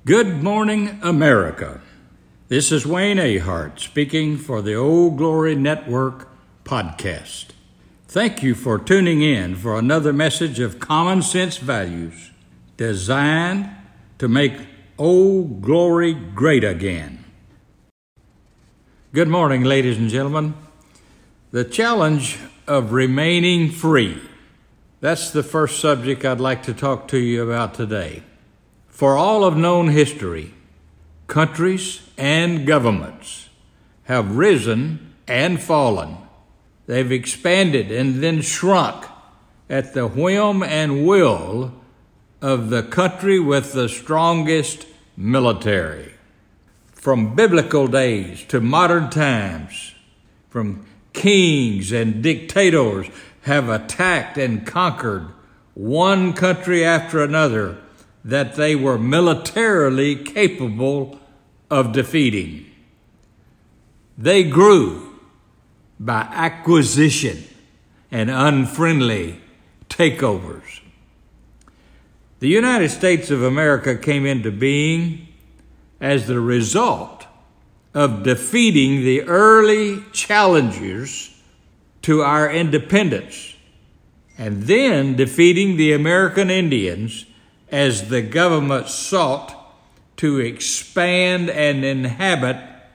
Good morning, America. This is Wayne Ahart speaking for the Old Glory Network podcast. Thank you for tuning in for another message of common sense values designed to make Old Glory great again. Good morning, ladies and gentlemen. The challenge of remaining free. That's the first subject I'd like to talk to you about today. For all of known history, countries and governments have risen and fallen. They've expanded and then shrunk at the whim and will of the country with the strongest military. From biblical days to modern times, from kings and dictators have attacked and conquered one country after another that they were militarily capable of defeating. They grew by acquisition and unfriendly takeovers. The United States of America came into being as the result of defeating the early challengers to our independence and then defeating the American Indians as the government sought to expand and inhabit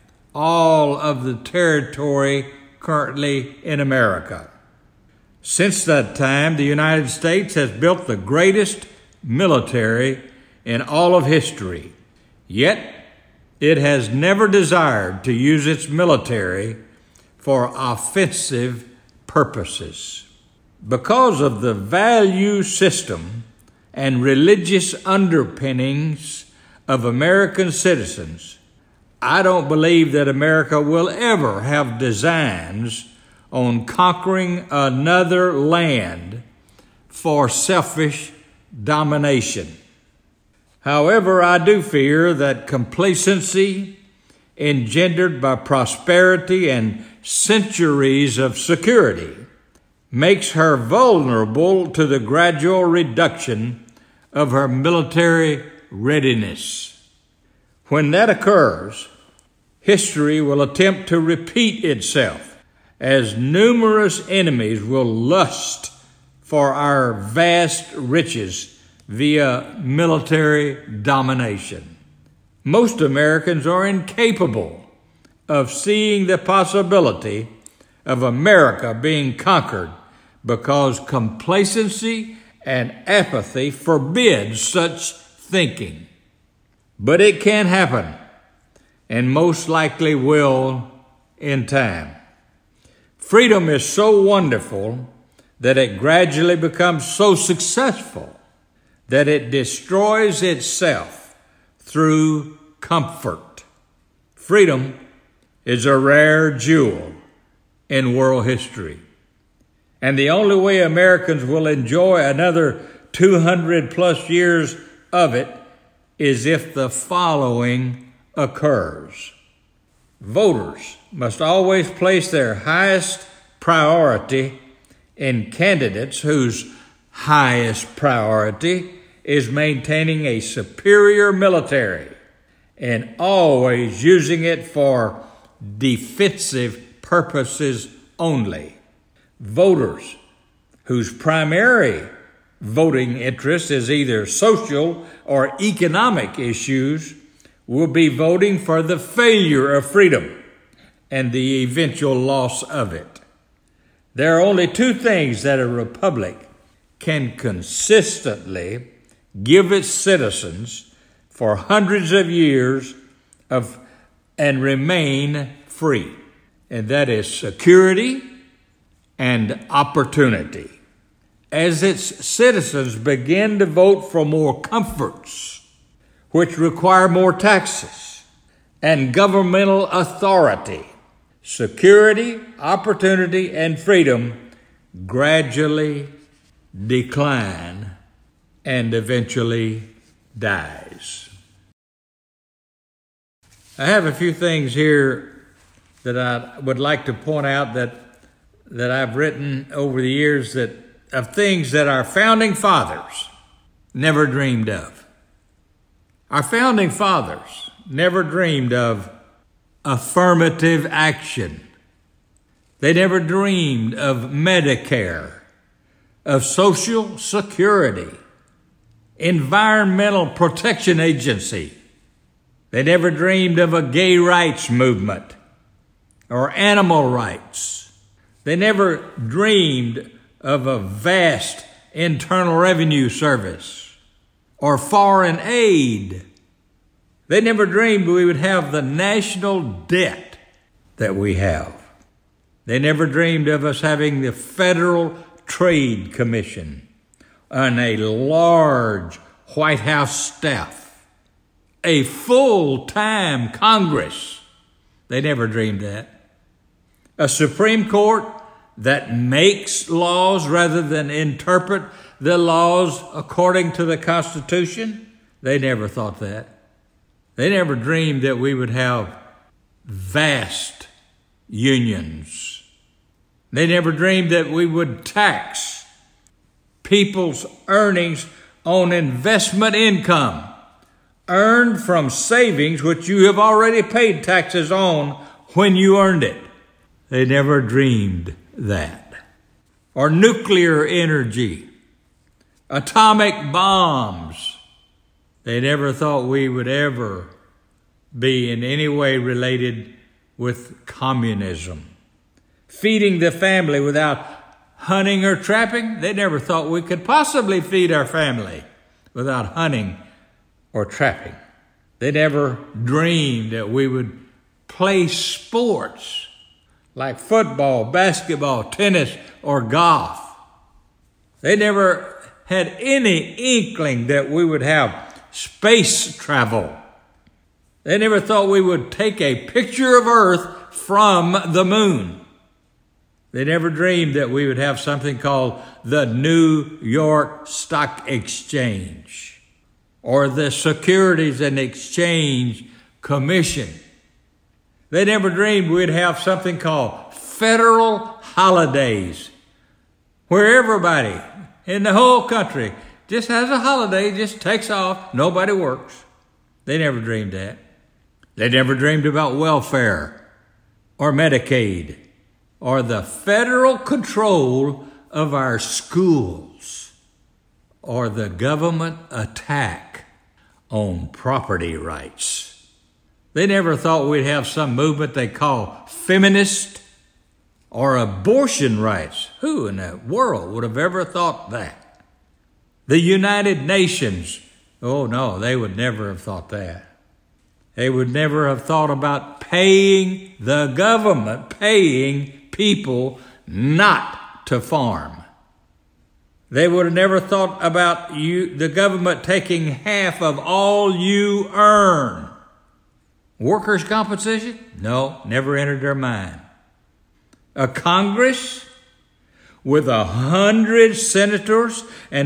all of the territory currently in America. Since that time, the United States has built the greatest military in all of history. Yet, it has never desired to use its military for offensive purposes. Because of the value system and religious underpinnings of American citizens, I don't believe that America will ever have designs on conquering another land for selfish domination. However, I do fear that complacency engendered by prosperity and centuries of security makes her vulnerable to the gradual reduction of her military readiness. When that occurs, history will attempt to repeat itself as numerous enemies will lust for our vast riches via military domination. Most Americans are incapable of seeing the possibility of America being conquered because complacency and apathy forbid such thinking. But it can happen, and most likely will in time. Freedom is so wonderful that it gradually becomes so successful that it destroys itself through comfort. Freedom is a rare jewel in world history. And the only way Americans will enjoy another 200 plus years of it is if the following occurs. Voters must always place their highest priority in candidates whose highest priority is maintaining a superior military and always using it for defensive purposes only. Voters whose primary voting interest is either social or economic issues will be voting for the failure of freedom and the eventual loss of it. There are only two things that a republic can consistently give its citizens for hundreds of years and remain free, and that is security and opportunity. As its citizens begin to vote for more comforts, which require more taxes and governmental authority, security, opportunity, and freedom gradually decline and eventually dies. I have a few things here that I would like to point out that I've written over the years of things that our founding fathers never dreamed of. Our founding fathers never dreamed of affirmative action. They never dreamed of Medicare, of Social Security, Environmental Protection Agency. They never dreamed of a gay rights movement or animal rights. They never dreamed of a vast Internal Revenue Service or foreign aid. They never dreamed we would have the national debt that we have. They never dreamed of us having the Federal Trade Commission and a large White House staff, a full-time Congress. They never dreamed that. A Supreme Court that makes laws rather than interpret the laws according to the Constitution. They never thought that. They never dreamed that we would have vast unions. They never dreamed that we would tax people's earnings on investment income earned from savings which you have already paid taxes on when you earned it. They never dreamed that. Or nuclear energy, atomic bombs. They never thought we would ever be in any way related with communism. Feeding the family without hunting or trapping. They never thought we could possibly feed our family without hunting or trapping. They never dreamed that we would play sports like football, basketball, tennis, or golf. They never had any inkling that we would have space travel. They never thought we would take a picture of Earth from the moon. They never dreamed that we would have something called the New York Stock Exchange or the Securities and Exchange Commission. They never dreamed we'd have something called federal holidays, where everybody in the whole country just has a holiday, just takes off, nobody works. They never dreamed that. They never dreamed about welfare or Medicaid or the federal control of our schools or the government attack on property rights. They never thought we'd have some movement they call feminist or abortion rights. Who in the world would have ever thought that? The United Nations, oh no, they would never have thought that. They would never have thought about paying the government, paying people not to farm. They would have never thought about the government taking half of all you earn. Workers' compensation? No, never entered their mind. A Congress with 100 senators and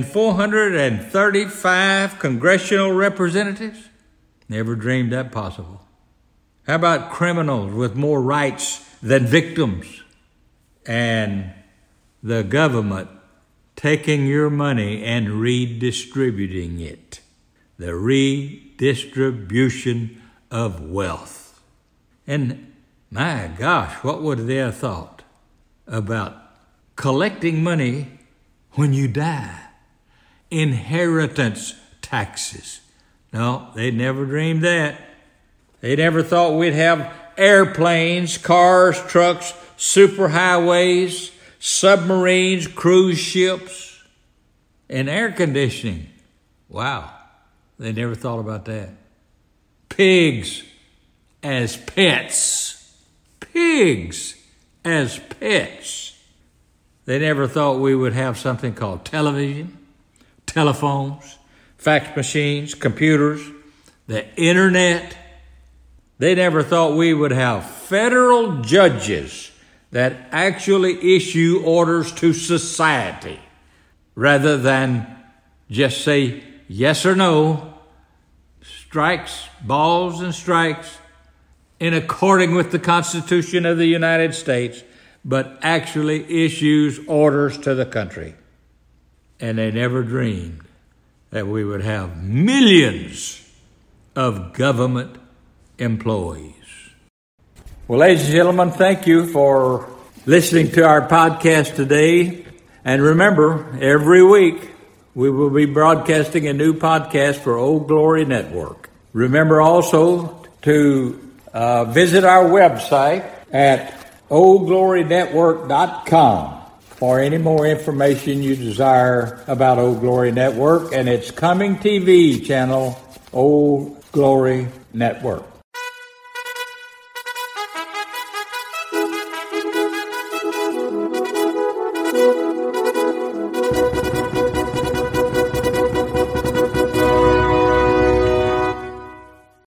435 congressional representatives? Never dreamed that possible. How about criminals with more rights than victims? And the government taking your money and redistributing it. The redistribution of wealth. And my gosh, what would they have thought about collecting money when you die? Inheritance taxes. No, they never dreamed that. They never thought we'd have airplanes, cars, trucks, superhighways, submarines, cruise ships, and air conditioning. Wow, they never thought about that. Pigs as pets. Pigs as pets. They never thought we would have something called television, telephones, fax machines, computers, the internet. They never thought we would have federal judges that actually issue orders to society rather than just say yes or no, strikes, balls and strikes in according with the Constitution of the United States, but actually issues orders to the country. And they never dreamed that we would have millions of government employees. Well, ladies and gentlemen, thank you for listening to our podcast today. And remember, every week we will be broadcasting a new podcast for Old Glory Network. Remember also to visit our website at oldglorynetwork.com for any more information you desire about Old Glory Network and its coming TV channel, Old Glory Network.